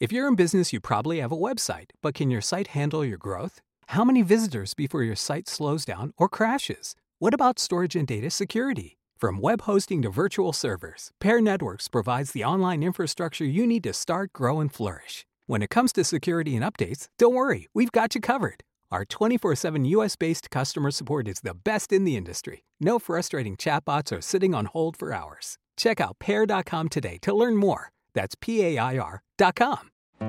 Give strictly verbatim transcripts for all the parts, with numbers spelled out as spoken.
If you're in business, you probably have a website, but can your site handle your growth? How many visitors before your site slows down or crashes? What about storage and data security? From web hosting to virtual servers, Pair Networks provides the online infrastructure you need to start, grow, and flourish. When it comes to security and updates, don't worry, we've got you covered. Our twenty-four seven U S-based customer support is the best in the industry. No frustrating chatbots or sitting on hold for hours. Check out pair dot com today to learn more. That's P A I R dot com.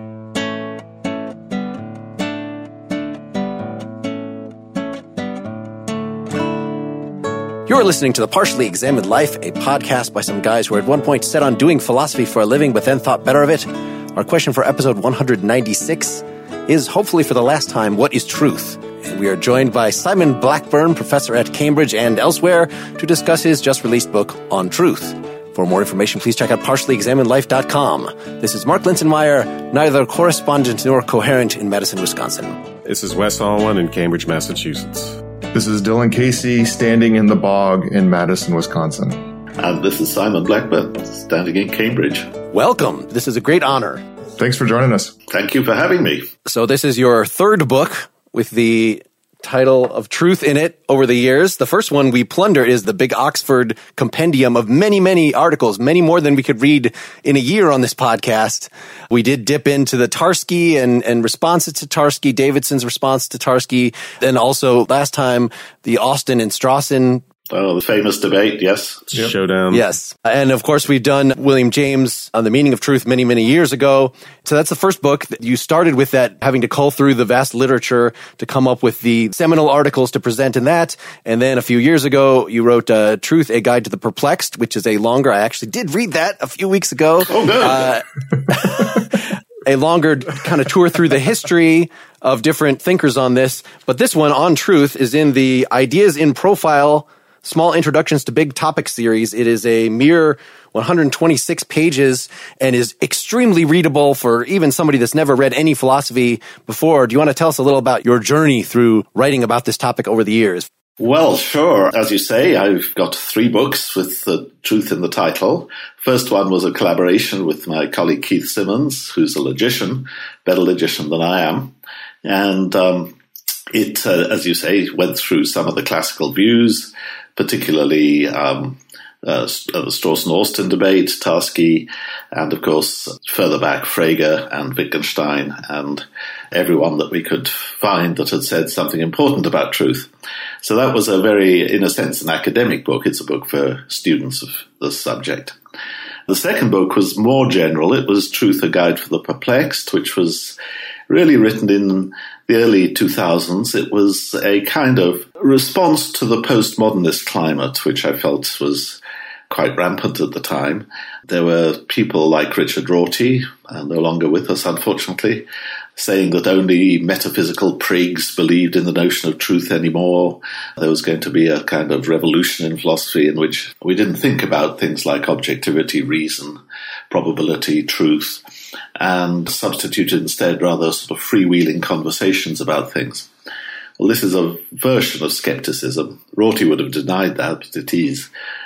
You're listening to The Partially Examined Life, a podcast by some guys who were at one point set on doing philosophy for a living but then thought better of it. Our question for episode one ninety-six is, hopefully for the last time, what is truth? And we are joined by Simon Blackburn, professor at Cambridge and elsewhere, to discuss his just-released book on truth. For more information, please check out partially examined life dot com. This is Mark Linsenmeyer, neither correspondent nor coherent in Madison, Wisconsin. This is Wes Alwan in Cambridge, Massachusetts. This is Dylan Casey, standing in the bog in Madison, Wisconsin. And this is Simon Blackburn, standing in Cambridge. Welcome. This is a great honor. Thanks for joining us. Thank you for having me. So this is your third book with the title of Truth in it over the years. The first one we plundered is the big Oxford compendium of many, many articles, many more than we could read in a year on this podcast. We did dip into the Tarski and, and responses to Tarski, Davidson's response to Tarski, and also last time the Austin and Strawson. Oh, the famous debate, yes. Yep. Showdown. Yes. And of course, we've done William James on The Meaning of Truth many, many years ago. So that's the first book. You started with that, having to cull through the vast literature to come up with the seminal articles to present in that. And then a few years ago, you wrote uh, Truth, A Guide to the Perplexed, which is a longer, I actually did read that a few weeks ago. Oh, good. Uh, a longer kind of tour through the history of different thinkers on this. But this one, on Truth, is in the Ideas in Profile Small Introductions to Big Topic series. It is a mere one hundred twenty-six pages and is extremely readable for even somebody that's never read any philosophy before. Do you want to tell us a little about your journey through writing about this topic over the years? Well, sure. As you say, I've got three books with the truth in the title. First one was a collaboration with my colleague Keith Simmons, who's a logician, better logician than I am. And um, it, uh, as you say, went through some of the classical views, particularly um, uh, the Strawson-Austin debate, Tarski, and of course, further back, Frege and Wittgenstein, and everyone that we could find that had said something important about truth. So that was a very, in a sense, an academic book. It's a book for students of the subject. The second book was more general. It was Truth, A Guide for the Perplexed, which was really written in the early two thousands. It was a kind of response to the postmodernist climate, which I felt was quite rampant at the time. There were people like Richard Rorty, uh, no longer with us, unfortunately, saying that only metaphysical prigs believed in the notion of truth anymore. There was going to be a kind of revolution in philosophy in which we didn't think about things like objectivity, reason, probability, truth, and substituted instead rather sort of freewheeling conversations about things. Well, this is a version of skepticism. Rorty would have denied that, but it is.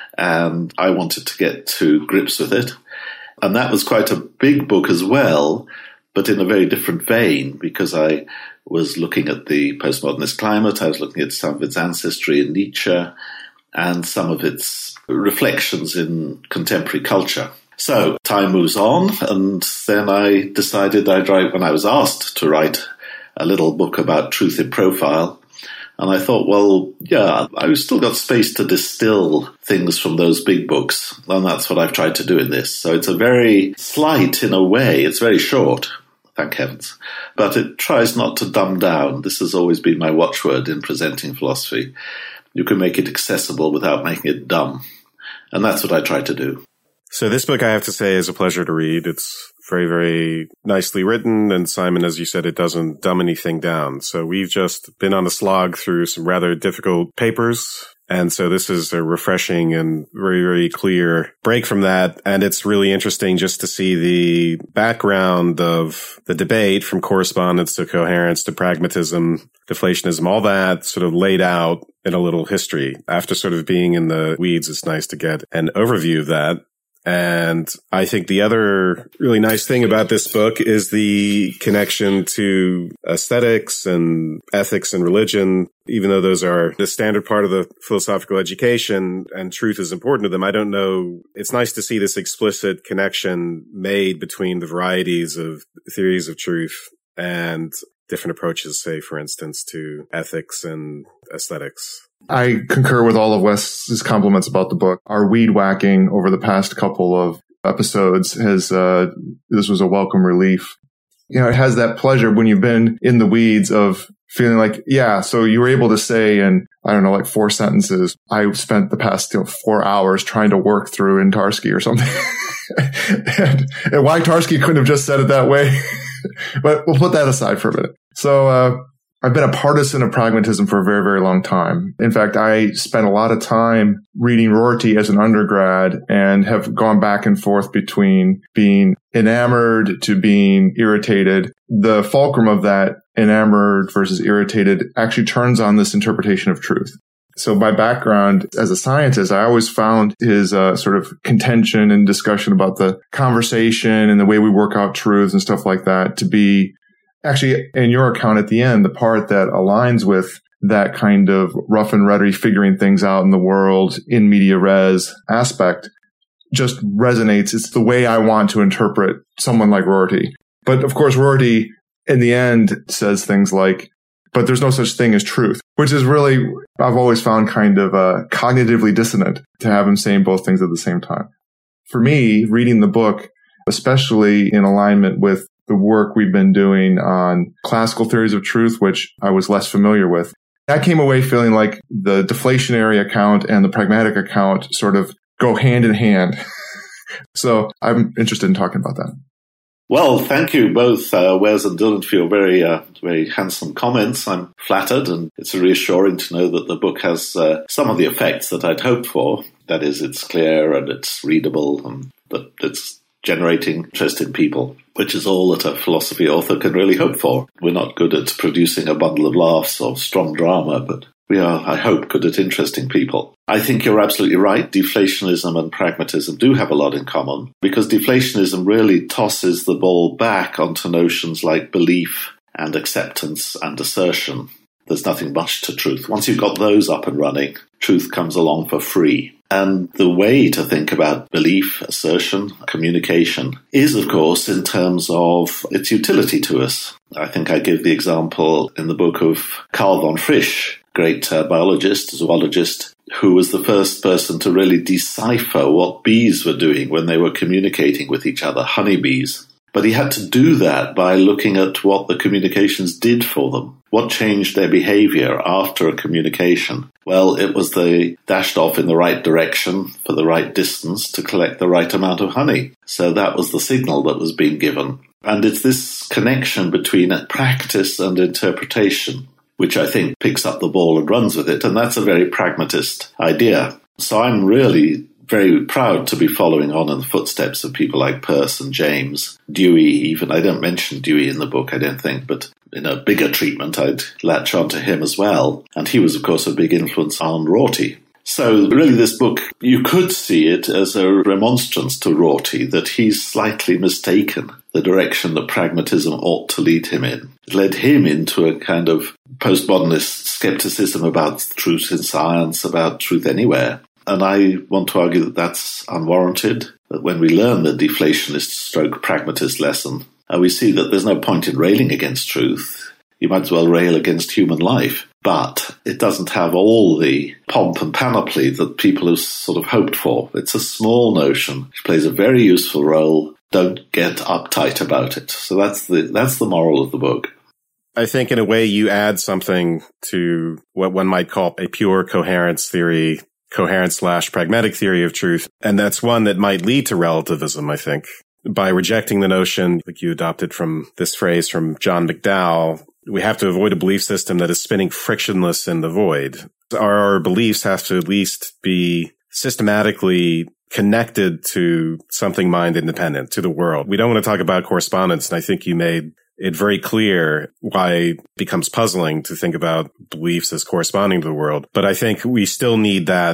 And I wanted to get to grips with it. And that was quite a big book as well, but in a very different vein, because I was looking at the postmodernist climate, I was looking at some of its ancestry in Nietzsche, and some of its reflections in contemporary culture. So time moves on, and then I decided I'd write, when I was asked to write a little book about truth in profile, and I thought, well, yeah, I've still got space to distill things from those big books, and that's what I've tried to do in this. So it's a very slight, in a way, it's very short, thank heavens, but it tries not to dumb down. This has always been my watchword in presenting philosophy. You can make it accessible without making it dumb, and that's what I try to do. So this book, I have to say, is a pleasure to read. It's very, very nicely written. And Simon, as you said, it doesn't dumb anything down. So we've just been on a slog through some rather difficult papers. And so this is a refreshing and very, very clear break from that. And it's really interesting just to see the background of the debate from correspondence to coherence to pragmatism, deflationism, all that sort of laid out in a little history. After sort of being in the weeds, it's nice to get an overview of that. And I think the other really nice thing about this book is the connection to aesthetics and ethics and religion. Even though those are the standard part of the philosophical education and truth is important to them, I don't know. It's nice to see this explicit connection made between the varieties of theories of truth and different approaches, say, for instance, to ethics and aesthetics. I concur with all of Wes's compliments about the book. Our weed whacking over the past couple of episodes has, uh, this was a welcome relief. You know, it has that pleasure when you've been in the weeds of feeling like, yeah, so you were able to say in, I don't know, like four sentences, I spent the past you know, four hours trying to work through in Tarski or something. and, and why Tarski couldn't have just said it that way. But we'll put that aside for a minute. So, uh, I've been a partisan of pragmatism for a very, very long time. In fact, I spent a lot of time reading Rorty as an undergrad and have gone back and forth between being enamored to being irritated. The fulcrum of that enamored versus irritated actually turns on this interpretation of truth. So my background as a scientist, I always found his uh, sort of contention and discussion about the conversation and the way we work out truths and stuff like that to be actually, in your account at the end, the part that aligns with that kind of rough and ready figuring things out in the world in media res aspect just resonates. It's the way I want to interpret someone like Rorty. But of course, Rorty in the end says things like, but there's no such thing as truth, which is really, I've always found kind of uh, cognitively dissonant to have him saying both things at the same time. For me, reading the book, especially in alignment with the work we've been doing on classical theories of truth, which I was less familiar with, I came away feeling like the deflationary account and the pragmatic account sort of go hand in hand. So I'm interested in talking about that. Well, thank you both, uh, Wes and Dylan, for your very, uh, very handsome comments. I'm flattered, and it's reassuring to know that the book has uh, some of the effects that I'd hoped for. That is, it's clear and it's readable and that it's generating interest in people, which is all that a philosophy author can really hope for. We're not good at producing a bundle of laughs or strong drama, but we are, I hope, good at interesting people. I think you're absolutely right. Deflationism and pragmatism do have a lot in common, because deflationism really tosses the ball back onto notions like belief and acceptance and assertion. There's nothing much to truth. Once you've got those up and running, truth comes along for free. And the way to think about belief, assertion, communication is, of course, in terms of its utility to us. I think I give the example in the book of Carl von Frisch, great uh, biologist, zoologist, who was the first person to really decipher what bees were doing when they were communicating with each other, honeybees. But he had to do that by looking at what the communications did for them. What changed their behavior after a communication? Well, it was they dashed off in the right direction for the right distance to collect the right amount of honey. So that was the signal that was being given. And it's this connection between practice and interpretation, which I think picks up the ball and runs with it. And that's a very pragmatist idea. So I'm really very proud to be following on in the footsteps of people like Peirce and James, Dewey even. I don't mention Dewey in the book, I don't think, but in a bigger treatment, I'd latch on to him as well. And he was, of course, a big influence on Rorty. So really this book, you could see it as a remonstrance to Rorty that he's slightly mistaken the direction that pragmatism ought to lead him in. It led him into a kind of postmodernist skepticism about truth in science, about truth anywhere. And I want to argue that that's unwarranted, that when we learn the deflationist stroke pragmatist lesson, and we see that there's no point in railing against truth, you might as well rail against human life. But it doesn't have all the pomp and panoply that people have sort of hoped for. It's a small notion, which plays a very useful role. Don't get uptight about it. So that's the that's the moral of the book. I think in a way you add something to what one might call a pure coherence theory, coherent slash pragmatic theory of truth. And that's one that might lead to relativism, I think. By rejecting the notion, like you adopted from this phrase from John McDowell, we have to avoid a belief system that is spinning frictionless in the void. Our beliefs have to at least be systematically connected to something mind independent, to the world. We don't want to talk about correspondence, and I think you made it very clear why it becomes puzzling to think about beliefs as corresponding to the world. But I think we still need that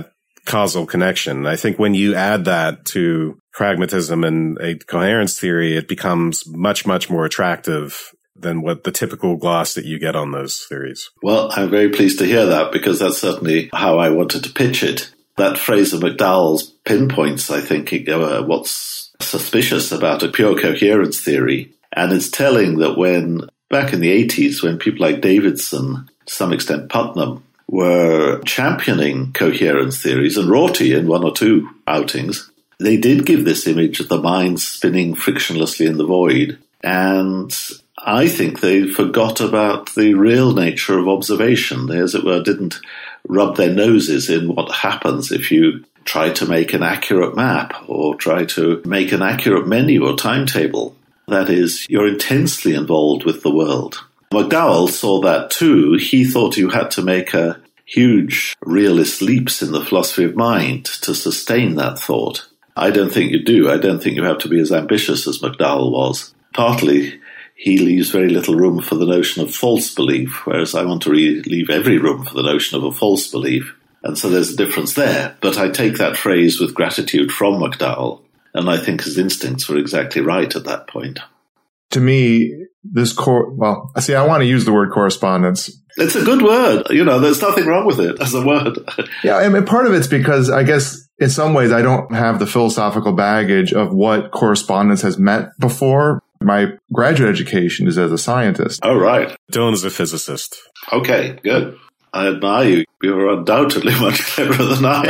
causal connection. I think when you add that to pragmatism and a coherence theory, it becomes much, much more attractive than what the typical gloss that you get on those theories. Well, I'm very pleased to hear that, because that's certainly how I wanted to pitch it. That phrase of McDowell's pinpoints, I think, uh, what's suspicious about a pure coherence theory. And it's telling that when, back in the eighties, when people like Davidson, to some extent Putnam, were championing coherence theories, and Rorty in one or two outings, they did give this image of the mind spinning frictionlessly in the void. And I think they forgot about the real nature of observation. They, as it were, didn't rub their noses in what happens if you try to make an accurate map or try to make an accurate menu or timetable. That is, you're intensely involved with the world. McDowell saw that too. He thought you had to make a huge realist leaps in the philosophy of mind to sustain that thought. I don't think you do. I don't think you have to be as ambitious as McDowell was. Partly, he leaves very little room for the notion of false belief, whereas I want to re- leave every room for the notion of a false belief. And so there's a difference there. But I take that phrase with gratitude from McDowell, and I think his instincts were exactly right at that point. To me, this core, well, see, I want to use the word correspondence. It's a good word. You know, there's nothing wrong with it as a word. Yeah, I mean, part of it's because I guess in some ways I don't have the philosophical baggage of what correspondence has meant before. My graduate education is as a scientist. Oh, right. Dylan is a physicist. Okay, good. I admire you. You're undoubtedly much cleverer than I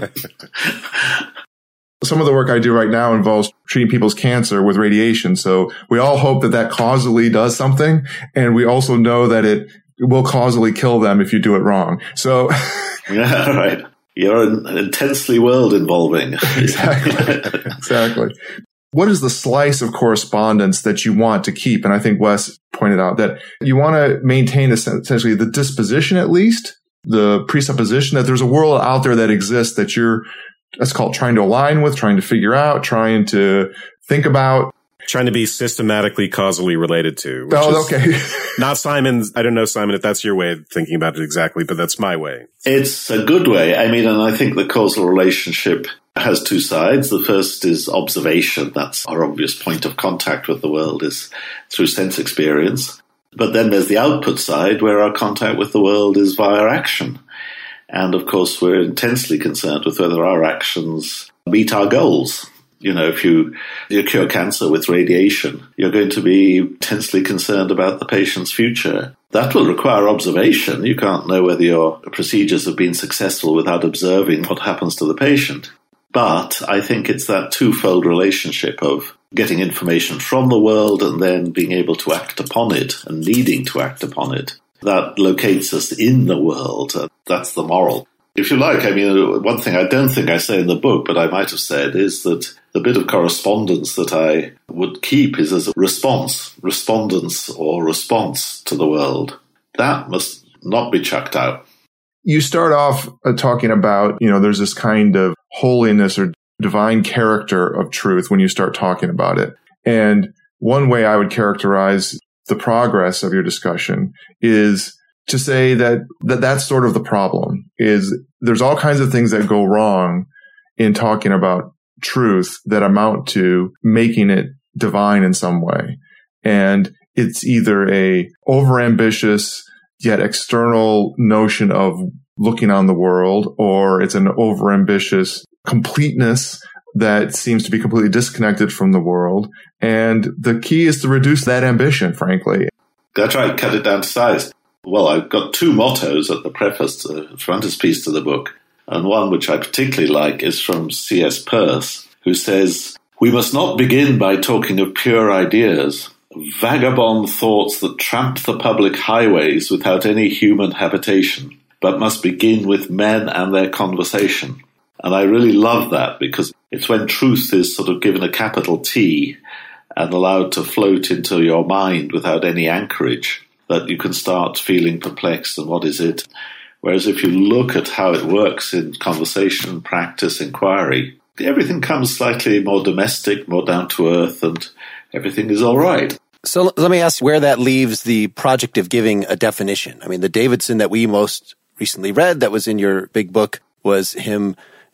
am. Some of the work I do right now involves treating people's cancer with radiation. So we all hope that that causally does something. And we also know that it will causally kill them if you do it wrong. So, yeah, right. You're intensely world involving. Exactly. Exactly. What is the slice of correspondence that you want to keep? And I think Wes pointed out that you want to maintain essentially the disposition, at least the presupposition that there's a world out there that exists that you're, let's call it, trying to align with, trying to figure out, trying to think about. Trying to be systematically causally related to. Which oh, is okay. Not Simon's. I don't know, Simon, if that's your way of thinking about it exactly, but that's my way. It's a good way. I mean, and I think the causal relationship has two sides. The first is observation. That's our obvious point of contact with the world, is through sense experience. But then there's the output side, where our contact with the world is via action. And of course, we're intensely concerned with whether our actions meet our goals. You know, if you, you cure cancer with radiation, you're going to be intensely concerned about the patient's future. That will require observation. You can't know whether your procedures have been successful without observing what happens to the patient. But I think it's that twofold relationship of getting information from the world and then being able to act upon it and needing to act upon it that locates us in the world. That's the moral. If you like, I mean, one thing I don't think I say in the book, but I might have said, is that the bit of correspondence that I would keep is as a response, respondence or response to the world. That must not be chucked out. You start off uh, talking about, you know, there's this kind of holiness or divine character of truth when you start talking about it. And one way I would characterize the progress of your discussion is to say that, that that's sort of the problem, is there's all kinds of things that go wrong in talking about truth that amount to making it divine in some way. And it's either a overambitious yet external notion of looking on the world, or it's an overambitious completeness that seems to be completely disconnected from the world. And the key is to reduce that ambition, frankly. I try to cut it down to size. Well, I've got two mottos at the preface, the frontispiece to the book. And one which I particularly like is from C S Peirce, who says, "We must not begin by talking of pure ideas, vagabond thoughts that tramp the public highways without any human habitation, but must begin with men and their conversation." And I really love that, because it's when truth is sort of given a capital T and allowed to float into your mind without any anchorage that you can start feeling perplexed and what is it. Whereas if you look at how it works in conversation, practice, inquiry, everything comes slightly more domestic, more down to earth, and everything is all right. So let me ask where that leaves the project of giving a definition. I mean, the Davidson that we most recently read that was in your big book was him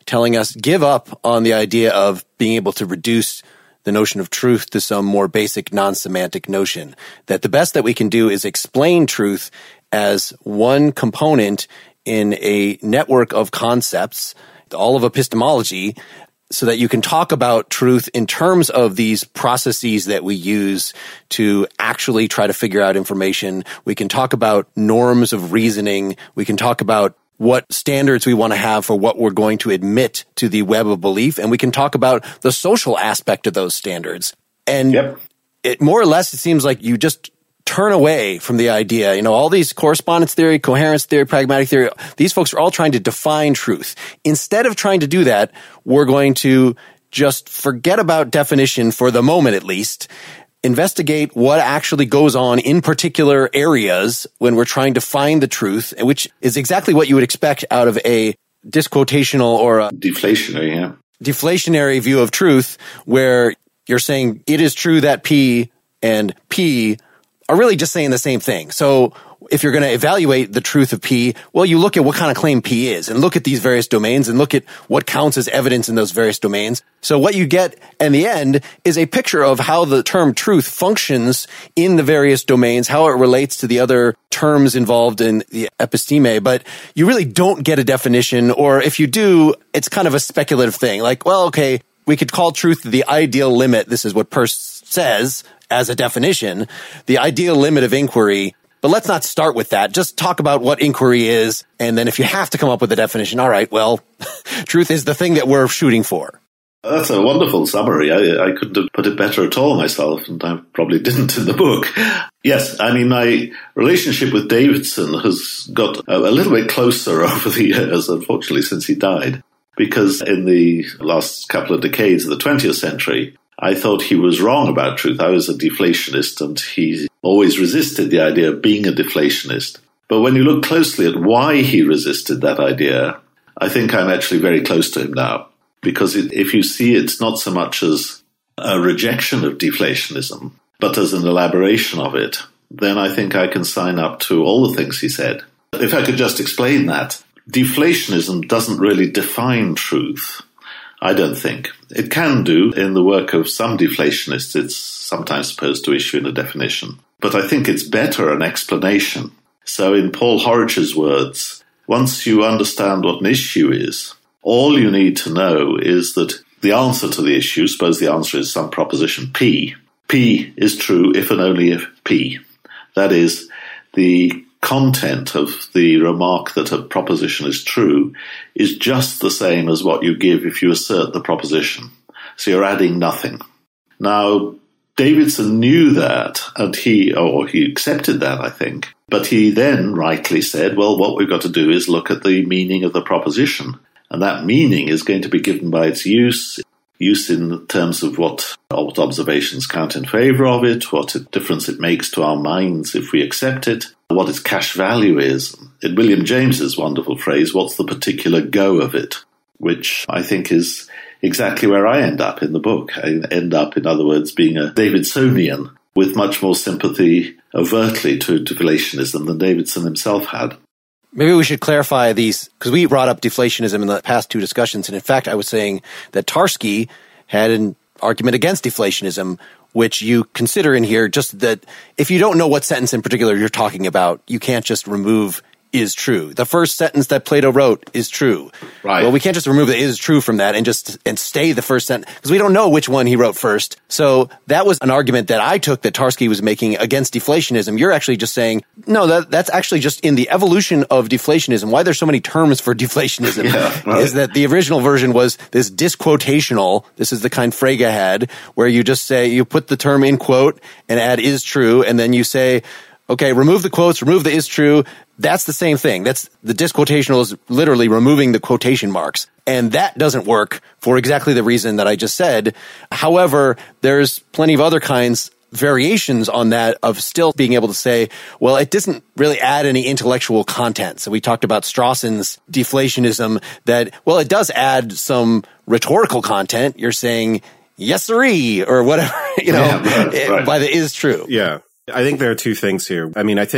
telling us give up on the idea of being able to reduce the notion of truth to some more basic non-semantic notion. That the best that we can do is explain truth as one component in a network of concepts, all of epistemology, so that you can talk about truth in terms of these processes that we use to actually try to figure out information. We can talk about norms of reasoning. We can talk about what standards we want to have for what we're going to admit to the web of belief. And we can talk about the social aspect of those standards. And yep. it more or less, it seems like you just turn away from the idea, you know, all these correspondence theory, coherence theory, pragmatic theory, these folks are all trying to define truth. Instead of trying to do that, we're going to just forget about definition for the moment, at least, investigate what actually goes on in particular areas when we're trying to find the truth, which is exactly what you would expect out of a disquotational or a deflationary, yeah. deflationary view of truth, where you're saying it is true that P and P are really just saying the same thing. So if you're going to evaluate the truth of P, well, you look at what kind of claim P is and look at these various domains and look at what counts as evidence in those various domains. So what you get in the end is a picture of how the term truth functions in the various domains, how it relates to the other terms involved in the episteme, but you really don't get a definition, or if you do, it's kind of a speculative thing. Like, well, okay, we could call truth the ideal limit. This is what Peirce says as a definition, the ideal limit of inquiry. But let's not start with that. Just talk about what inquiry is. And then if you have to come up with a definition, all right, well, truth is the thing that we're shooting for. That's a wonderful summary. I, I couldn't have put it better at all myself, and I probably didn't in the book. Yes, I mean, my relationship with Davidson has got a, a little bit closer over the years, unfortunately, since he died. Because in the last couple of decades of the twentieth century, I thought he was wrong about truth. I was a deflationist, and he always resisted the idea of being a deflationist. But when you look closely at why he resisted that idea, I think I'm actually very close to him now. Because it, if you see it's not so much as a rejection of deflationism, but as an elaboration of it, then I think I can sign up to all the things he said. If I could just explain that, deflationism doesn't really define truth. I don't think. It can do in the work of some deflationists. It's sometimes supposed to issue in a definition. But I think it's better an explanation. So in Paul Horridge's words, once you understand what an issue is, all you need to know is that the answer to the issue, suppose the answer is some proposition P, P is true if and only if P. That is, the content of the remark that a proposition is true is just the same as what you give if you assert the proposition. So you're adding nothing. Now, Davidson knew that, and he, or he accepted that, I think. But he then rightly said, well, what we've got to do is look at the meaning of the proposition. And that meaning is going to be given by its use, use in terms of what, what observations count in favor of it, what difference it makes to our minds if we accept it, what its cash value is. In William James's wonderful phrase, what's the particular go of it, which I think is exactly where I end up in the book. I end up, in other words, being a Davidsonian with much more sympathy overtly to deflationism than Davidson himself had. Maybe we should clarify these, because we brought up deflationism in the past two discussions, and in fact, I was saying that Tarski had an argument against deflationism, which you consider in here, just that if you don't know what sentence in particular you're talking about, you can't just remove is true. The first sentence that Plato wrote is true. Right. Well, we can't just remove the is true from that and just and stay the first sentence, because we don't know which one he wrote first. So that was an argument that I took that Tarski was making against deflationism. You're actually just saying, no, that that's actually just in the evolution of deflationism. Why there's so many terms for deflationism yeah, right. is that the original version was this disquotational. This is the kind Frege had, where you just say, you put the term in quote and add is true, and then you say, okay, remove the quotes, remove the is true. That's the same thing. That's the disquotational is literally removing the quotation marks. And that doesn't work for exactly the reason that I just said. However, there's plenty of other kinds, variations on that, of still being able to say, well, it doesn't really add any intellectual content. So we talked about Strawson's deflationism that, well, it does add some rhetorical content. You're saying, yes, sirree, or whatever, you know, yeah, right, right. by the is true. Yeah. I think there are two things here. I mean, I think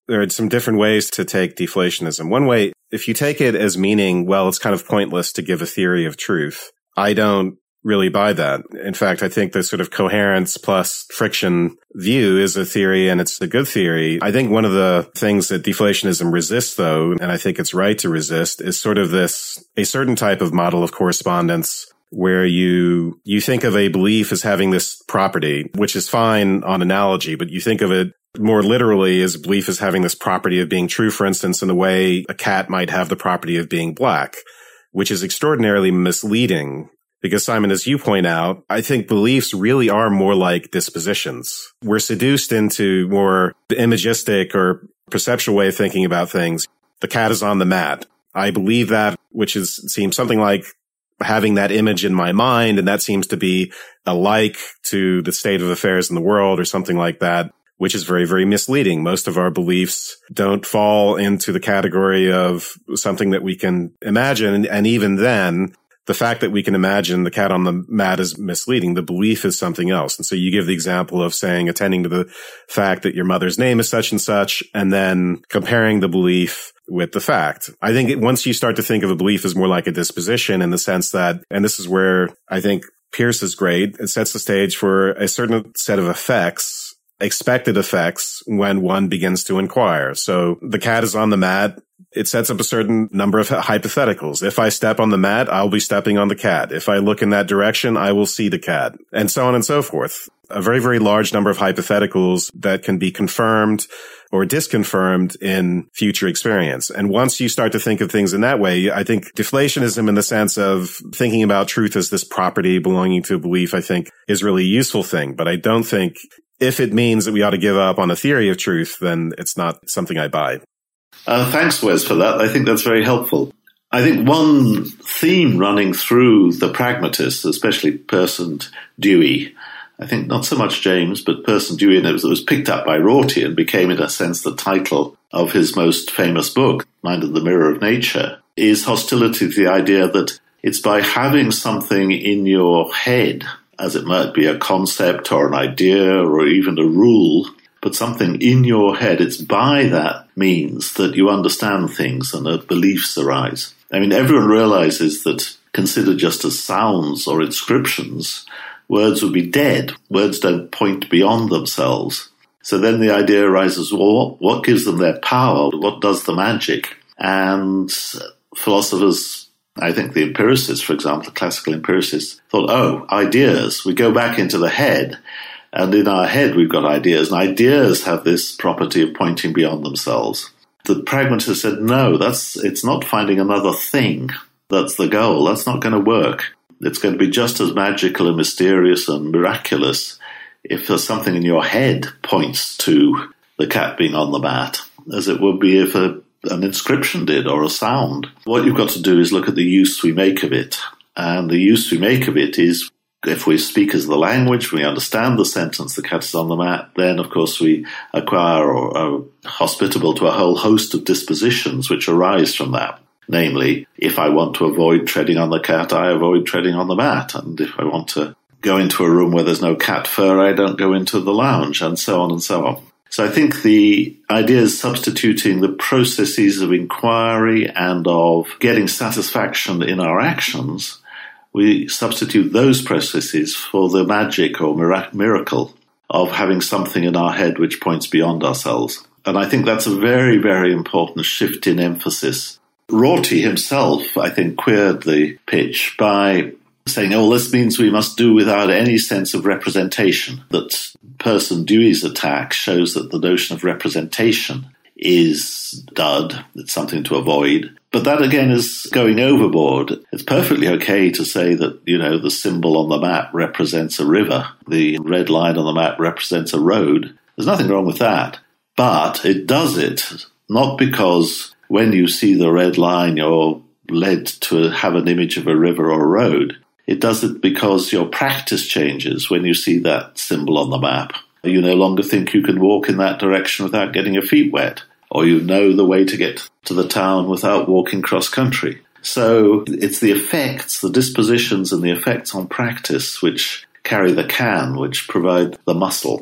there are some different ways to take deflationism. One way, if you take it as meaning, well, it's kind of pointless to give a theory of truth. I don't really buy that. In fact, I think the sort of coherence plus friction view is a theory, and it's a good theory. I think one of the things that deflationism resists, though, and I think it's right to resist, is sort of this, a certain type of model of correspondence where you, you think of a belief as having this property, which is fine on analogy, but you think of it more literally as a belief as having this property of being true, for instance, in the way a cat might have the property of being black, which is extraordinarily misleading. Because, Simon, as you point out, I think beliefs really are more like dispositions. We're seduced into more the imagistic or perceptual way of thinking about things. The cat is on the mat. I believe that, which is seems something like having that image in my mind, and that seems to be alike to the state of affairs in the world or something like that, which is very, very misleading. Most of our beliefs don't fall into the category of something that we can imagine, and even then, the fact that we can imagine the cat on the mat is misleading. The belief is something else. And so you give the example of saying, attending to the fact that your mother's name is such and such, and then comparing the belief with the fact. I think it, once you start to think of a belief as more like a disposition in the sense that, and this is where I think Peirce is great, it sets the stage for a certain set of effects, expected effects, when one begins to inquire. So the cat is on the mat. It sets up a certain number of hypotheticals. If I step on the mat, I'll be stepping on the cat. If I look in that direction, I will see the cat, and so on and so forth. A very, very large number of hypotheticals that can be confirmed or disconfirmed in future experience. And once you start to think of things in that way, I think deflationism in the sense of thinking about truth as this property belonging to a belief, I think is really a useful thing. But I don't think if it means that we ought to give up on a theory of truth, then it's not something I buy. Uh, thanks, Wes, for that. I think that's very helpful. I think one theme running through the pragmatists, especially Peirce and Dewey, I think not so much James, but Peirce and Dewey, and it was, it was picked up by Rorty and became, in a sense, the title of his most famous book, Mind and the Mirror of Nature, is hostility to the idea that it's by having something in your head, as it might be a concept or an idea or even a rule, but something in your head, it's by that means that you understand things and that beliefs arise. I mean, everyone realizes that considered just as sounds or inscriptions, words would be dead. Words don't point beyond themselves. So then the idea arises, well, what gives them their power? What does the magic? And philosophers, I think the empiricists, for example, the classical empiricists, thought, oh, ideas. We go back into the head. And in our head, we've got ideas, and ideas have this property of pointing beyond themselves. The pragmatist said, no, that's it's not finding another thing. That's the goal. That's not going to work. It's going to be just as magical and mysterious and miraculous if there's something in your head points to the cat being on the mat, as it would be if a, an inscription did or a sound. What you've got to do is look at the use we make of it. And the use we make of it is, if we speak as the language, we understand the sentence, the cat is on the mat, then, of course, we acquire or are hospitable to a whole host of dispositions which arise from that. Namely, if I want to avoid treading on the cat, I avoid treading on the mat. And if I want to go into a room where there's no cat fur, I don't go into the lounge, and so on and so on. So I think the idea is substituting the processes of inquiry and of getting satisfaction in our actions. We substitute those processes for the magic or miracle of having something in our head which points beyond ourselves. And I think that's a very, very important shift in emphasis. Rorty himself, I think, queered the pitch by saying, oh, this means we must do without any sense of representation. That Peirce and Dewey's attack shows that the notion of representation is dud, it's something to avoid. But that, again, is going overboard. It's perfectly okay to say that, you know, the symbol on the map represents a river. The red line on the map represents a road. There's nothing wrong with that. But it does it not because when you see the red line, you're led to have an image of a river or a road. It does it because your practice changes when you see that symbol on the map. You no longer think you can walk in that direction without getting your feet wet, or you know the way to get to the town without walking cross-country. So it's the effects, the dispositions and the effects on practice which carry the can, which provide the muscle.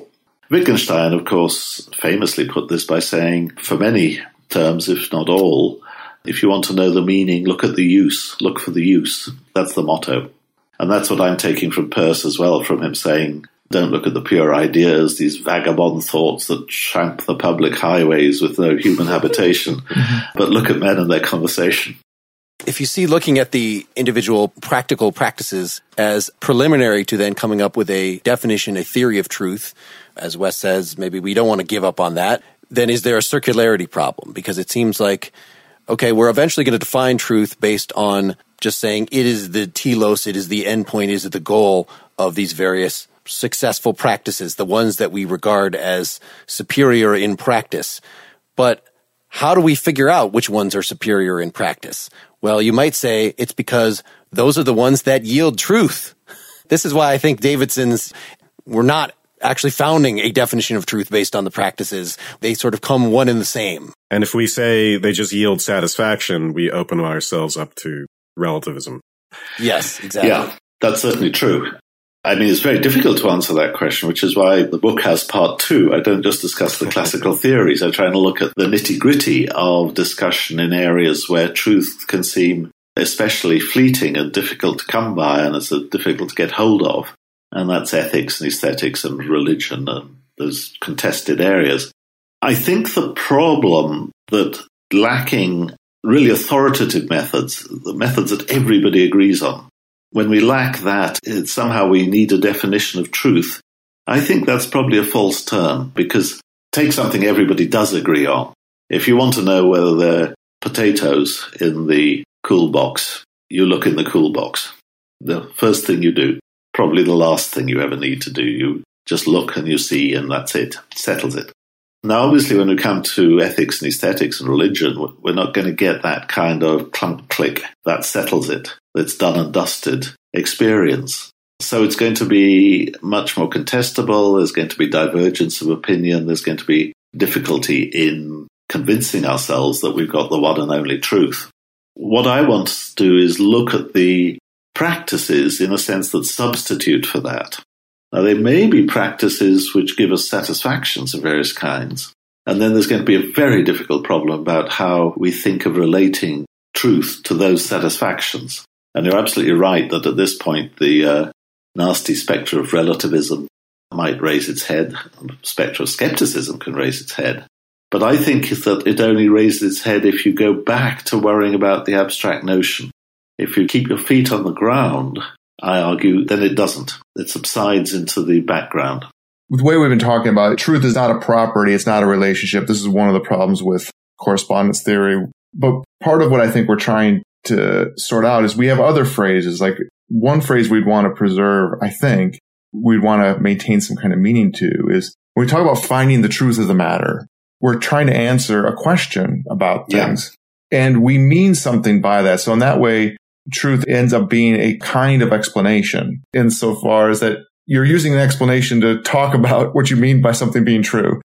Wittgenstein, of course, famously put this by saying, for many terms, if not all, if you want to know the meaning, look at the use, look for the use. That's the motto. And that's what I'm taking from Peirce as well, from him saying, don't look at the pure ideas, these vagabond thoughts that tramp the public highways with no human habitation, but look at men and their conversation. If you see looking at the individual practical practices as preliminary to then coming up with a definition, a theory of truth, as Wes says, maybe we don't want to give up on that, then is there a circularity problem? Because it seems like, okay, we're eventually going to define truth based on just saying it is the telos, it is the endpoint, is it the goal of these various successful practices, the ones that we regard as superior in practice. But how do we figure out which ones are superior in practice? Well, you might say it's because those are the ones that yield truth. This is why I think Davidson's, we're not actually founding a definition of truth based on the practices. They sort of come one and the same. And if we say they just yield satisfaction, we open ourselves up to relativism. Yes, exactly. Yeah, that's certainly true. I mean, it's very difficult to answer that question, which is why the book has part two. I don't just discuss the classical theories. I try and look at the nitty-gritty of discussion in areas where truth can seem especially fleeting and difficult to come by, and it's difficult to get hold of. And that's ethics and aesthetics and religion and those contested areas. I think the problem that lacking really authoritative methods, the methods that everybody agrees on, when we lack that, it's somehow we need a definition of truth. I think that's probably a false term, because take something everybody does agree on. If you want to know whether there are potatoes in the cool box, you look in the cool box. The first thing you do, probably the last thing you ever need to do, you just look and you see, and that's it, it settles it. Now, obviously, when we come to ethics and aesthetics and religion, we're not going to get that kind of clunk click that settles it. It's done and dusted experience. So it's going to be much more contestable. There's going to be divergence of opinion. There's going to be difficulty in convincing ourselves that we've got the one and only truth. What I want to do is look at the practices in a sense that substitute for that. Now, there may be practices which give us satisfactions of various kinds. And then there's going to be a very difficult problem about how we think of relating truth to those satisfactions. And you're absolutely right that at this point, the uh, nasty spectre of relativism might raise its head. The spectre of skepticism can raise its head. But I think that it only raises its head if you go back to worrying about the abstract notion. If you keep your feet on the ground, I argue, then it doesn't. It subsides into the background. With the way we've been talking about it, truth is not a property. It's not a relationship. This is one of the problems with correspondence theory. But part of what I think we're trying to sort out is we have other phrases. Like one phrase we'd want to preserve, I think, we'd want to maintain some kind of meaning to is when we talk about finding the truth of the matter, we're trying to answer a question about things. Yeah. And we mean something by that. So in that way, truth ends up being a kind of explanation insofar as that you're using an explanation to talk about what you mean by something being true.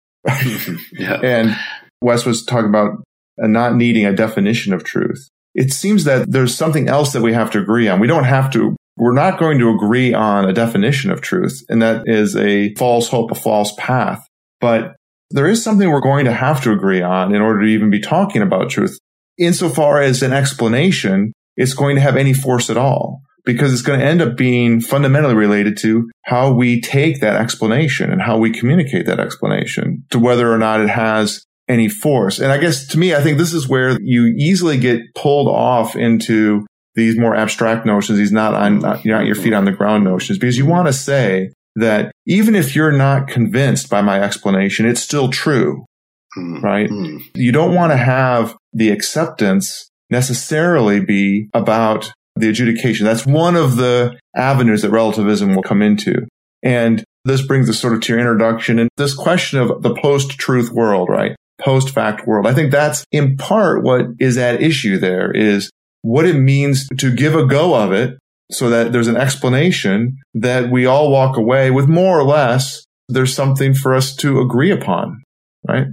Yeah. And Wes was talking about not needing a definition of truth. It seems that there's something else that we have to agree on. We don't have to, we're not going to agree on a definition of truth, and that is a false hope, a false path. But there is something we're going to have to agree on in order to even be talking about truth. Insofar as an explanation, it's going to have any force at all, because it's going to end up being fundamentally related to how we take that explanation and how we communicate that explanation to whether or not it has any force. And I guess to me, I think this is where you easily get pulled off into these more abstract notions, these not on, not, you're not your feet on the ground notions, because you want to say that even if you're not convinced by my explanation, it's still true, right? Mm. You don't want to have the acceptance necessarily be about the adjudication. That's one of the avenues that relativism will come into. And this brings us sort of to your introduction and this question of the post-truth world, right? Post-fact world. I think that's in part what is at issue there, is what it means to give a go of it so that there's an explanation that we all walk away with more or less there's something for us to agree upon, right?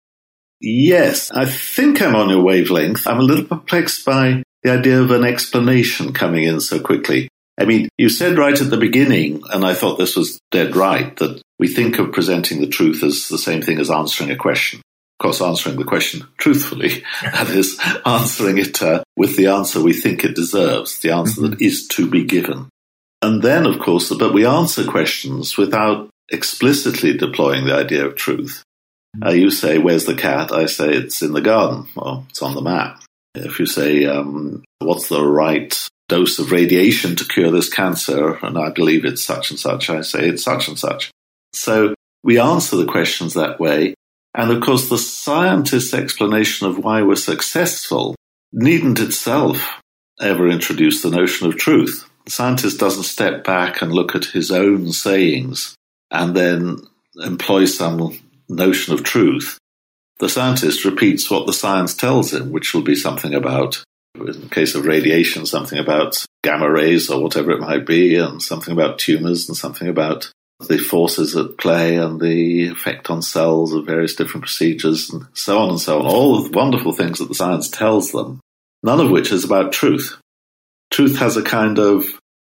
Yes, I think I'm on your wavelength. I'm a little perplexed by the idea of an explanation coming in so quickly. I mean, you said right at the beginning, and I thought this was dead right, that we think of presenting the truth as the same thing as answering a question. Of course, answering the question truthfully, that is, answering it uh, with the answer we think it deserves, the answer mm-hmm. that is to be given. And then, of course, but we answer questions without explicitly deploying the idea of truth. Uh, you say, where's the cat? I say, it's in the garden, or it's on the map. If you say, um, what's the right dose of radiation to cure this cancer? And I believe it's such and such. I say, it's such and such. So we answer the questions that way. And of course, the scientist's explanation of why we're successful needn't itself ever introduce the notion of truth. The scientist doesn't step back and look at his own sayings and then employ some notion of truth. The scientist repeats what the science tells him, which will be something about, in the case of radiation, something about gamma rays or whatever it might be, and something about tumors and something about the forces at play and the effect on cells of various different procedures and so on and so on. All the wonderful things that the science tells them, none of which is about truth. Truth has a kind of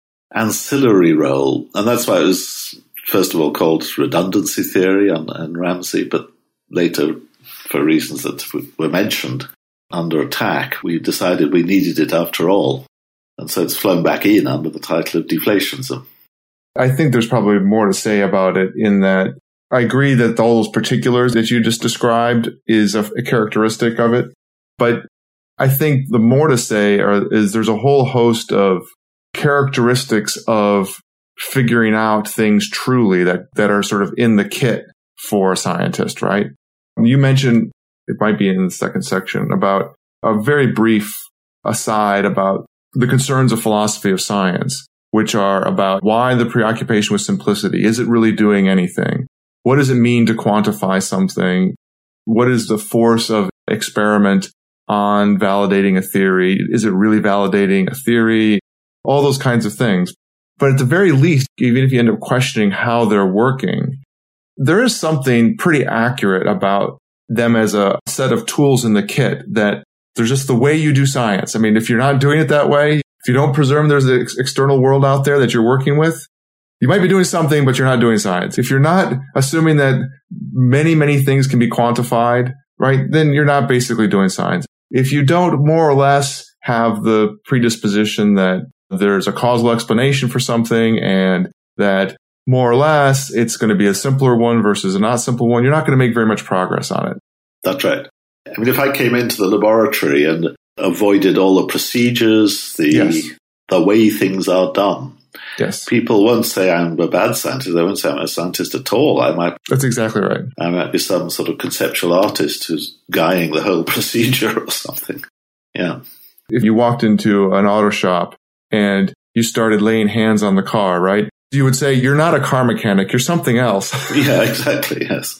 ancillary role, and that's why it was first of all called redundancy theory and, and Ramsey, but later, for reasons that were mentioned, under attack, we decided we needed it after all. And so it's flown back in under the title of deflationism. I think there's probably more to say about it in that I agree that all those particulars that you just described is a, a characteristic of it. But I think the more to say are, is there's a whole host of characteristics of figuring out things truly that, that are sort of in the kit for a scientist, right? You mentioned, it might be in the second section, about a very brief aside about the concerns of philosophy of science, which are about why the preoccupation with simplicity. Is it really doing anything? What does it mean to quantify something? What is the force of experiment on validating a theory? Is it really validating a theory? All those kinds of things. But at the very least, even if you end up questioning how they're working, there is something pretty accurate about them as a set of tools in the kit that there's just the way you do science. I mean, if you're not doing it that way, if you don't presume there's an ex- external world out there that you're working with, you might be doing something, but you're not doing science. If you're not assuming that many, many things can be quantified, right, then you're not basically doing science. If you don't more or less have the predisposition that there's a causal explanation for something and that more or less it's going to be a simpler one versus a not simple one, you're not going to make very much progress on it. That's right. I mean, if I came into the laboratory and avoided all the procedures, the yes. the way things are done, yes, people won't say I'm a bad scientist. They won't say I'm a scientist at all. I might. That's exactly right. I might be some sort of conceptual artist who's guying the whole procedure or something. Yeah. If you walked into an auto shop and you started laying hands on the car, right? You would say, you're not a car mechanic, you're something else. Yeah, exactly, yes.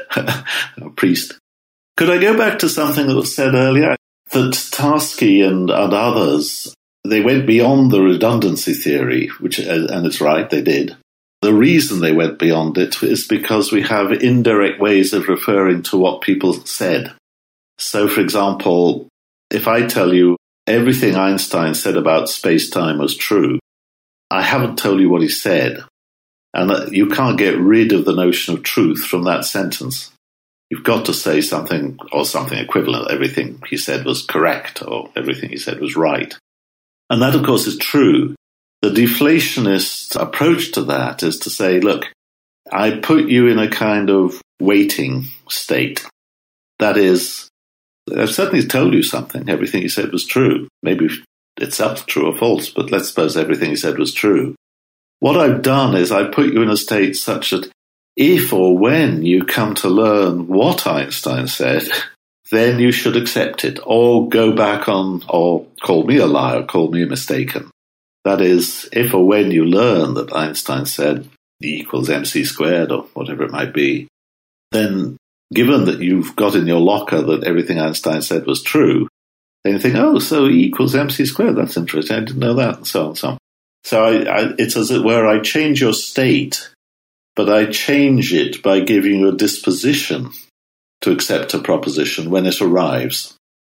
A priest. Could I go back to something that was said earlier? That Tarski and, and others, they went beyond the redundancy theory, which, and it's right, they did. The reason they went beyond it is because we have indirect ways of referring to what people said. So, for example, if I tell you everything Einstein said about space-time was true, I haven't told you what he said. And you can't get rid of the notion of truth from that sentence. You've got to say something or something equivalent. Everything he said was correct or everything he said was right. And that, of course, is true. The deflationist approach to that is to say, look, I put you in a kind of waiting state. That is, I've certainly told you something. Everything he said was true. Maybe itself true or false, but let's suppose everything he said was true. What I've done is I put you in a state such that if or when you come to learn what Einstein said, then you should accept it or go back on or call me a liar, call me mistaken. That is, if or when you learn that Einstein said E equals mc squared or whatever it might be, then given that you've got in your locker that everything Einstein said was true, then you think, oh, so E equals mc squared, that's interesting, I didn't know that, and so on and so on. So I, I, it's as it were, I change your state, but I change it by giving you a disposition to accept a proposition when it arrives.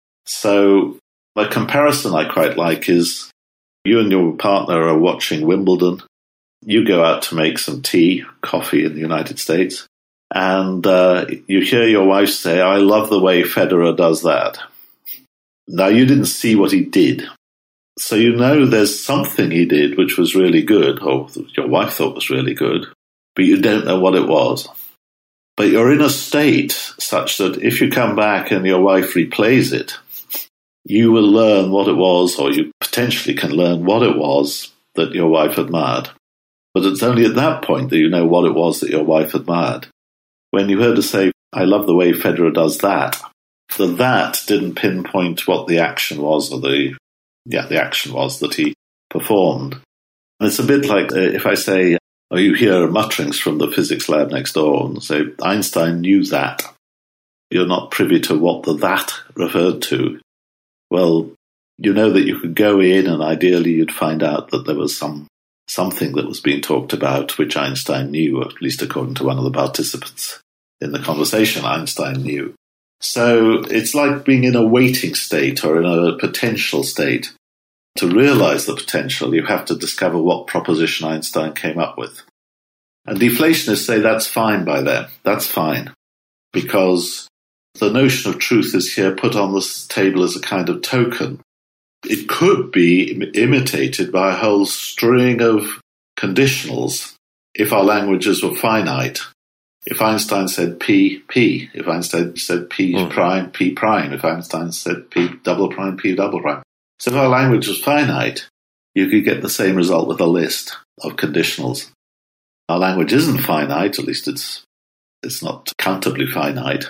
So a comparison I quite like is you and your partner are watching Wimbledon. you go out to make some tea, coffee in the United States, and uh, you hear your wife say, I love the way Federer does that. Now, you didn't see what he did. So you know there's something he did which was really good, or your wife thought was really good, but you don't know what it was. But you're in a state such that if you come back and your wife replays it, you will learn what it was, or you potentially can learn what it was that your wife admired. But it's only at that point that you know what it was that your wife admired. When you heard her say, I love the way Federer does that, the that didn't pinpoint what the action was, or the, yeah, the action was that he performed. And it's a bit like uh, if I say, or you hear mutterings from the physics lab next door and say, Einstein knew that. You're not privy to what the that referred to. Well, you know that you could go in and ideally you'd find out that there was some something that was being talked about which Einstein knew, at least according to one of the participants in the conversation, Einstein knew. So it's like being in a waiting state or in a potential state. To realize the potential, you have to discover what proposition Einstein came up with. And deflationists say that's fine by them. That's fine. Because the notion of truth is here put on this table as a kind of token. It could be im- imitated by a whole string of conditionals if our languages were finite. If Einstein said P, P. If Einstein said P mm. prime, P prime. If Einstein said P double prime, P double prime. So if our language was finite, you could get the same result with a list of conditionals. Our language isn't finite, at least it's it's not countably finite.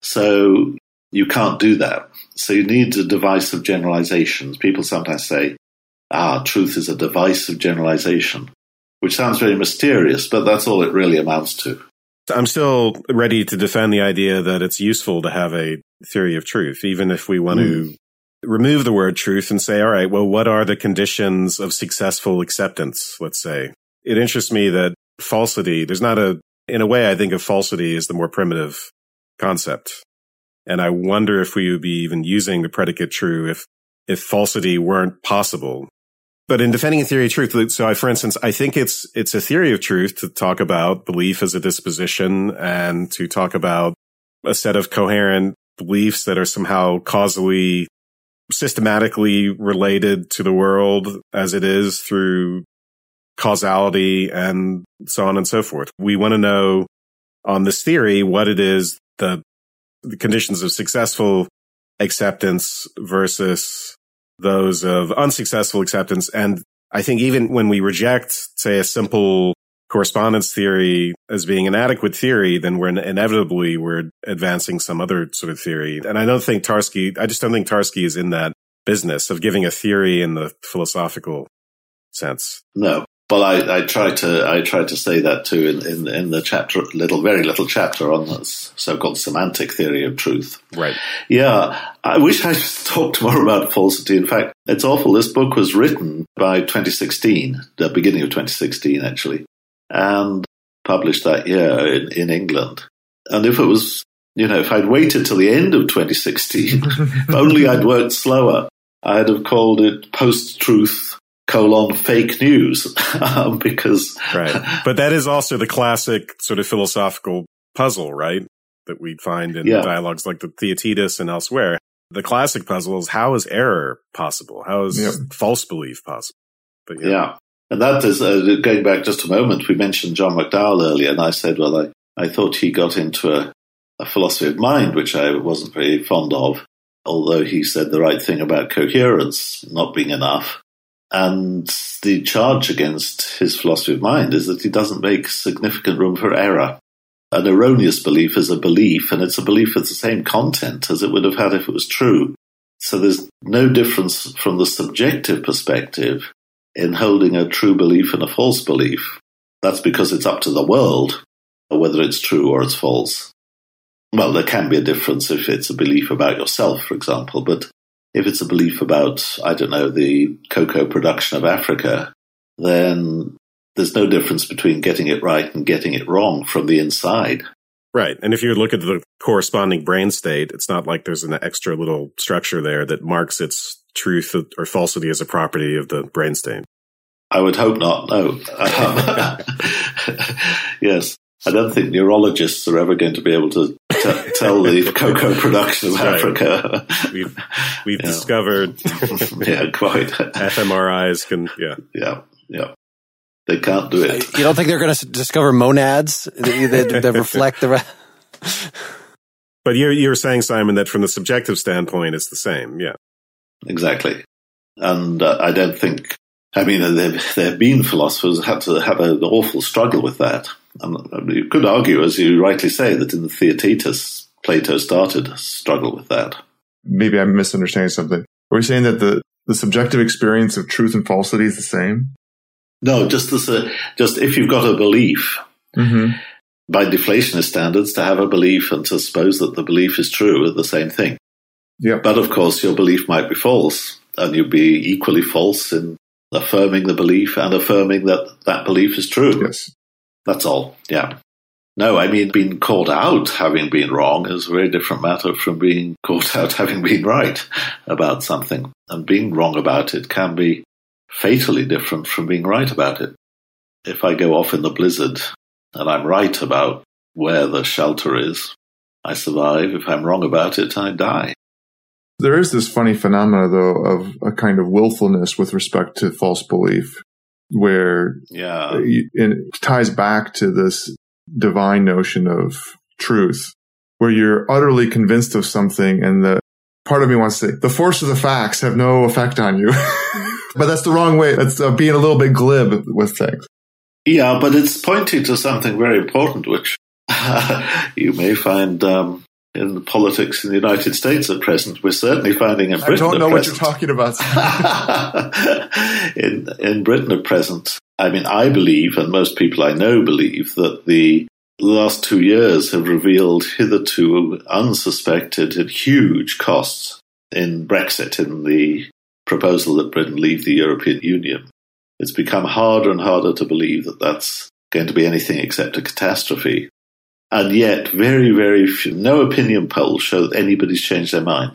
So you can't do that. So you need a device of generalizations. People sometimes say, ah, truth is a device of generalization, which sounds very mysterious, but that's all it really amounts to. I'm still ready to defend the idea that it's useful to have a theory of truth, even if we want mm. to remove the word truth and say, all right, well, what are the conditions of successful acceptance, let's say? It interests me that falsity, there's not a, in a way, I think of falsity as the more primitive concept. And I wonder if we would be even using the predicate true if, if falsity weren't possible. But in defending a theory of truth, so I, for instance, I think it's, it's a theory of truth to talk about belief as a disposition and to talk about a set of coherent beliefs that are somehow causally, systematically related to the world as it is through causality and so on and so forth. We want to know on this theory what it is, the, the conditions of successful acceptance versus those of unsuccessful acceptance. And I think even when we reject, say, a simple correspondence theory as being an adequate theory, then we're inevitably we're advancing some other sort of theory. And I don't think Tarski, I just don't think Tarski is in that business of giving a theory in the philosophical sense. No. Well, I, I try to I try to say that too in, in, in the chapter, little very little chapter on this so-called semantic theory of truth. Right. Yeah, I wish I talked more about falsity. In fact, it's awful. This book was written by twenty sixteen, the beginning of twenty sixteen, actually, and published that year in, in England. And if it was, you know, if I'd waited till the end of twenty sixteen, if only I'd worked slower, I'd have called it post-truth colon fake news um, because right. But that is also the classic sort of philosophical puzzle, right? That we'd find in yeah. dialogues like the Theaetetus and elsewhere. The classic puzzle is how is error possible? How is yep. false belief possible? But yeah. yeah. And that is, uh, going back just a moment, we mentioned John McDowell earlier, and I said, well, I, I thought he got into a, a philosophy of mind, which I wasn't very fond of, although he said the right thing about coherence not being enough. And the charge against his philosophy of mind is that he doesn't make significant room for error. An erroneous belief is a belief, and it's a belief with the same content as it would have had if it was true. So there's no difference from the subjective perspective in holding a true belief and a false belief. That's because it's up to the world whether it's true or it's false. Well, there can be a difference if it's a belief about yourself, for example, but if it's a belief about, I don't know, the cocoa production of Africa, then there's no difference between getting it right and getting it wrong from the inside. Right. And if you look at the corresponding brain state, it's not like there's an extra little structure there that marks its truth or falsity as a property of the brain state. I would hope not, no. Um, yes. I don't think neurologists are ever going to be able to t- tell the cocoa production of right. Africa. We've we've yeah. discovered. yeah, quite. fMRIs can, yeah. Yeah, yeah. They can't do it. You don't think they're going to discover monads that, that, that reflect the rest? But you're, you're saying, Simon, that from the subjective standpoint, it's the same, yeah. Exactly. And uh, I don't think, I mean, there, there have been philosophers who had to have an awful struggle with that. And you could argue, as you rightly say, that in the Theaetetus, Plato started a struggle with that. Maybe I'm misunderstanding something. Are we saying that the, the subjective experience of truth and falsity is the same? No, just this, uh, just if you've got a belief, mm-hmm. by deflationist standards, to have a belief and to suppose that the belief is true are the same thing. Yeah. But of course, your belief might be false, and you'd be equally false in affirming the belief and affirming that that belief is true. Yes. That's all, yeah. No, I mean, being caught out having been wrong is a very different matter from being caught out having been right about something. And being wrong about it can be fatally different from being right about it. If I go off in the blizzard and I'm right about where the shelter is, I survive. If I'm wrong about it, I die. There is this funny phenomena, though, of a kind of willfulness with respect to false belief, where yeah. it ties back to this divine notion of truth, where you're utterly convinced of something, and the part of me wants to say, the force of the facts have no effect on you. But that's the wrong way. That's uh, being a little bit glib with things. Yeah, but it's pointing to something very important, which you may find um, in the politics in the United States at present. We're certainly finding in Britain. I don't know what present. you're talking about. in in Britain at present, I mean, I believe, and most people I know believe, that the last two years have revealed hitherto unsuspected and huge costs in Brexit, in the proposal that Britain leave the European Union. It's become harder and harder to believe that that's going to be anything except a catastrophe. And yet, very, very few, no opinion polls show that anybody's changed their mind.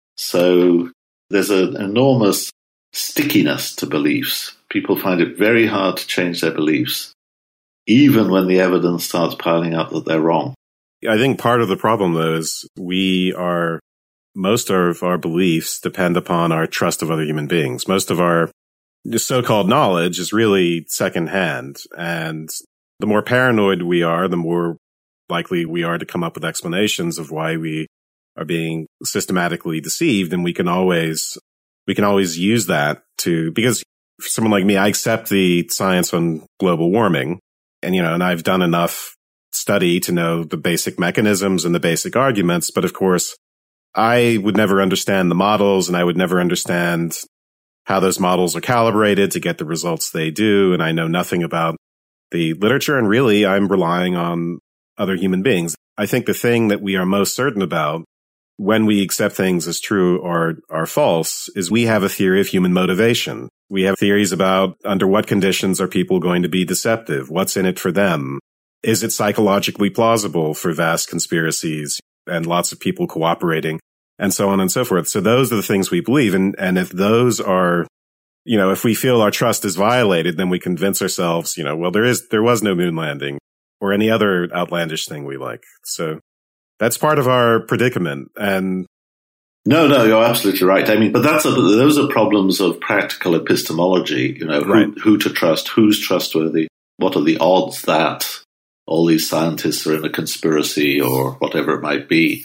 So there's an enormous stickiness to beliefs. People find it very hard to change their beliefs, even when the evidence starts piling up that they're wrong. I think part of the problem, though, is we are, most of our beliefs depend upon our trust of other human beings. Most of our so-called knowledge is really secondhand. And the more paranoid we are, the more likely we are to come up with explanations of why we are being systematically deceived. And we can always, we can always use that to, because for someone like me, I accept the science on global warming. And, you know, and I've done enough study to know the basic mechanisms and the basic arguments. But of course, I would never understand the models, and I would never understand how those models are calibrated to get the results they do. And I know nothing about the literature. And really, I'm relying on other human beings. I think the thing that we are most certain about when we accept things as true or are false is we have a theory of human motivation. We have theories about under what conditions are people going to be deceptive? What's in it for them? Is it psychologically plausible for vast conspiracies and lots of people cooperating and so on and so forth? So those are the things we believe. And, and if those are, you know, if we feel our trust is violated, then we convince ourselves, you know, well, there is, there was no moon landing or any other outlandish thing we like. So that's part of our predicament. And no, no, you're absolutely right. I mean, but that's a, those are problems of practical epistemology, you know, right. who, who to trust, who's trustworthy, what are the odds that all these scientists are in a conspiracy or whatever it might be.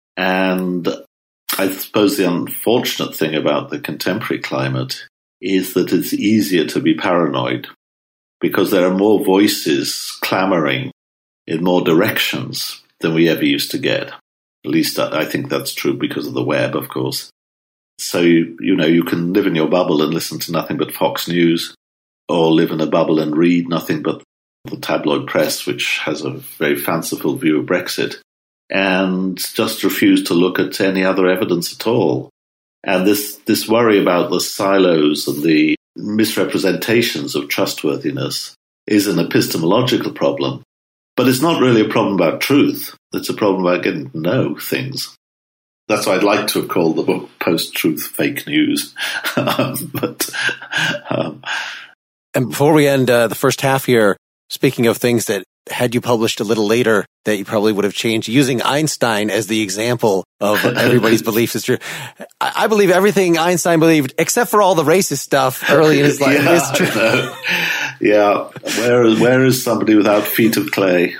And I suppose the unfortunate thing about the contemporary climate is that it's easier to be paranoid because there are more voices clamoring in more directions than we ever used to get. At least I think that's true because of the web, of course. So, you, you know, you can live in your bubble and listen to nothing but Fox News, or live in a bubble and read nothing but the tabloid press, which has a very fanciful view of Brexit, and just refuse to look at any other evidence at all. And this, this worry about the silos and the misrepresentations of trustworthiness is an epistemological problem. But it's not really a problem about truth. It's a problem about getting to know things. That's why I'd like to have called the book Post-Truth Fake News. um, but, um, And before we end uh, the first half here, speaking of things that had you published a little later that you probably would have changed, using Einstein as the example of everybody's beliefs is true. I, I believe everything Einstein believed, except for all the racist stuff early in his life, yeah, is true. Yeah. Where is, where is somebody without feet of clay?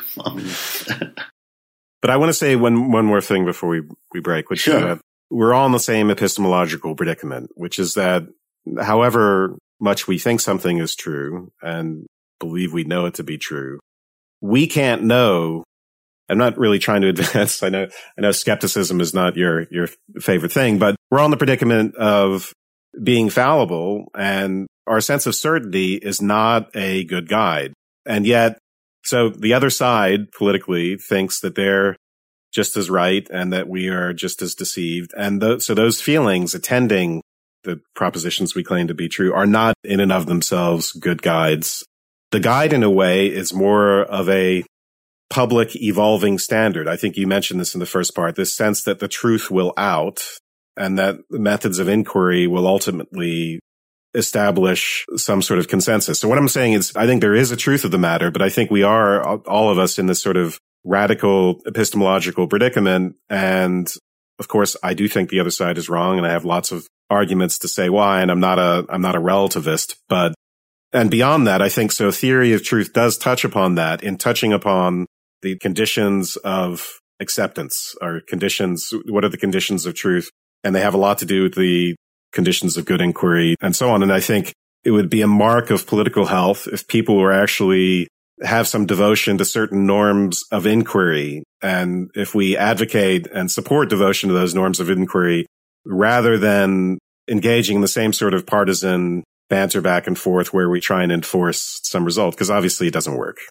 But I want to say one, one more thing before we, we break, which sure. is that we're all in the same epistemological predicament, which is that however much we think something is true and believe we know it to be true, we can't know. I'm not really trying to advance. I know, I know skepticism is not your, your favorite thing, but we're all in the predicament of being fallible, and our sense of certainty is not a good guide. And yet, so the other side politically thinks that they're just as right and that we are just as deceived. And th- so those feelings attending the propositions we claim to be true are not in and of themselves good guides. The guide, in a way, is more of a public evolving standard. I think you mentioned this in the first part, this sense that the truth will out and that the methods of inquiry will ultimately establish some sort of consensus. So what I'm saying is, I think there is a truth of the matter, but I think we are, all of us, in this sort of radical epistemological predicament. And of course, I do think the other side is wrong, and I have lots of arguments to say why, and I'm not a, I'm not a relativist, but, and beyond that, I think so theory of truth does touch upon that in touching upon the conditions of acceptance, or conditions, what are the conditions of truth? And they have a lot to do with the conditions of good inquiry and so on. And I think it would be a mark of political health if people were actually have some devotion to certain norms of inquiry. And if we advocate and support devotion to those norms of inquiry, rather than engaging in the same sort of partisan banter back and forth where we try and enforce some result, because obviously it doesn't work.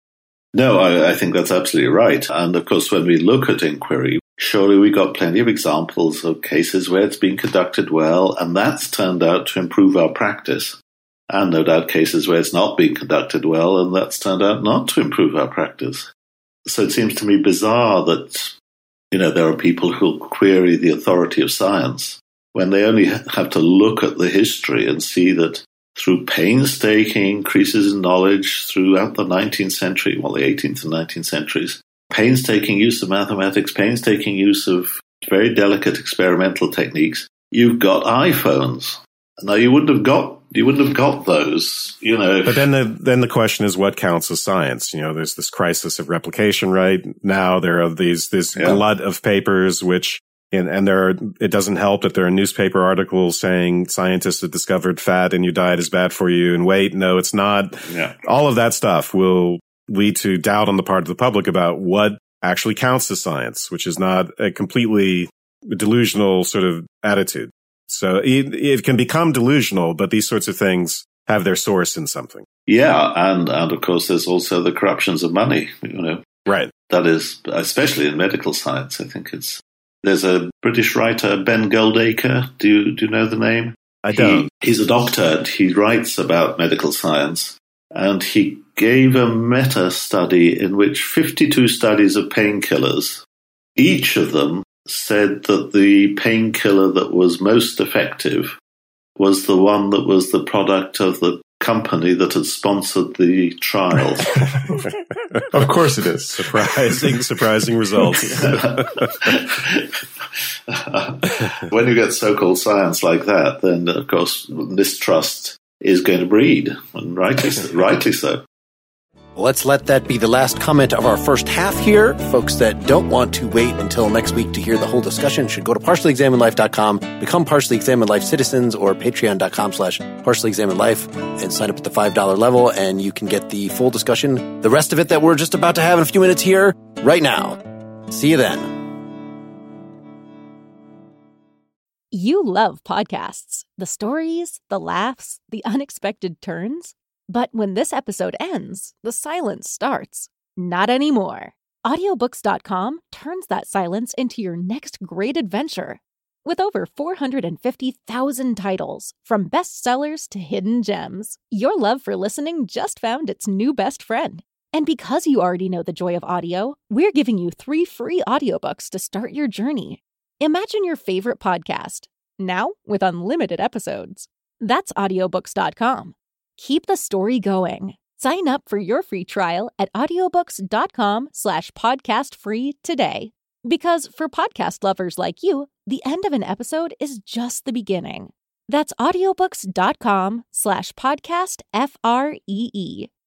No, I, I think that's absolutely right. And of course, when we look at inquiry, surely we got plenty of examples of cases where it's been conducted well, and that's turned out to improve our practice. And no doubt cases where it's not been conducted well, and that's turned out not to improve our practice. So it seems to me bizarre that, you know, there are people who'll query the authority of science when they only have to look at the history and see that through painstaking increases in knowledge throughout the nineteenth century, well, the eighteenth and nineteenth centuries, painstaking use of mathematics, painstaking use of very delicate experimental techniques, you've got iPhones. Now, you wouldn't have got you wouldn't have got those, you know. But then the then the question is, what counts as science? You know, there's this crisis of replication right now. There are these this yeah. glut of papers which. And, and there are, it doesn't help that there are newspaper articles saying scientists have discovered fat in your diet is bad for you. And wait, no, it's not. Yeah. All of that stuff will lead to doubt on the part of the public about what actually counts as science, which is not a completely delusional sort of attitude. So it, it can become delusional, but these sorts of things have their source in something. Yeah. And, and of course, there's also the corruptions of money, you know. Right. That is, especially in medical science, I think it's. There's a British writer, Ben Goldacre. Do you, do you know the name? I don't. He, he's a doctor, and he writes about medical science. And he gave a meta-study in which fifty-two studies of painkillers, each of them said that the painkiller that was most effective was the one that was the product of the company that had sponsored the trials. Of course it is. Surprising, surprising results. When you get so-called science like that, then, of course, mistrust is going to breed, and rightly, rightly so. Let's let that be the last comment of our first half here. Folks that don't want to wait until next week to hear the whole discussion should go to partially examined life dot com, become Partially Examined Life citizens, or patreon.com slash partially examined life, and sign up at the five dollar level, and you can get the full discussion, the rest of it that we're just about to have in a few minutes here, right now. See you then. You love podcasts, the stories, the laughs, the unexpected turns. But when this episode ends, the silence starts. Not anymore. audiobooks dot com turns that silence into your next great adventure. With over four hundred fifty thousand titles, from bestsellers to hidden gems, your love for listening just found its new best friend. And because you already know the joy of audio, we're giving you three free audiobooks to start your journey. Imagine your favorite podcast, now with unlimited episodes. That's audiobooks dot com. Keep the story going. Sign up for your free trial at audiobooks.com slash podcast free today. Because for podcast lovers like you, the end of an episode is just the beginning. That's audiobooks.com slash podcast F R E E.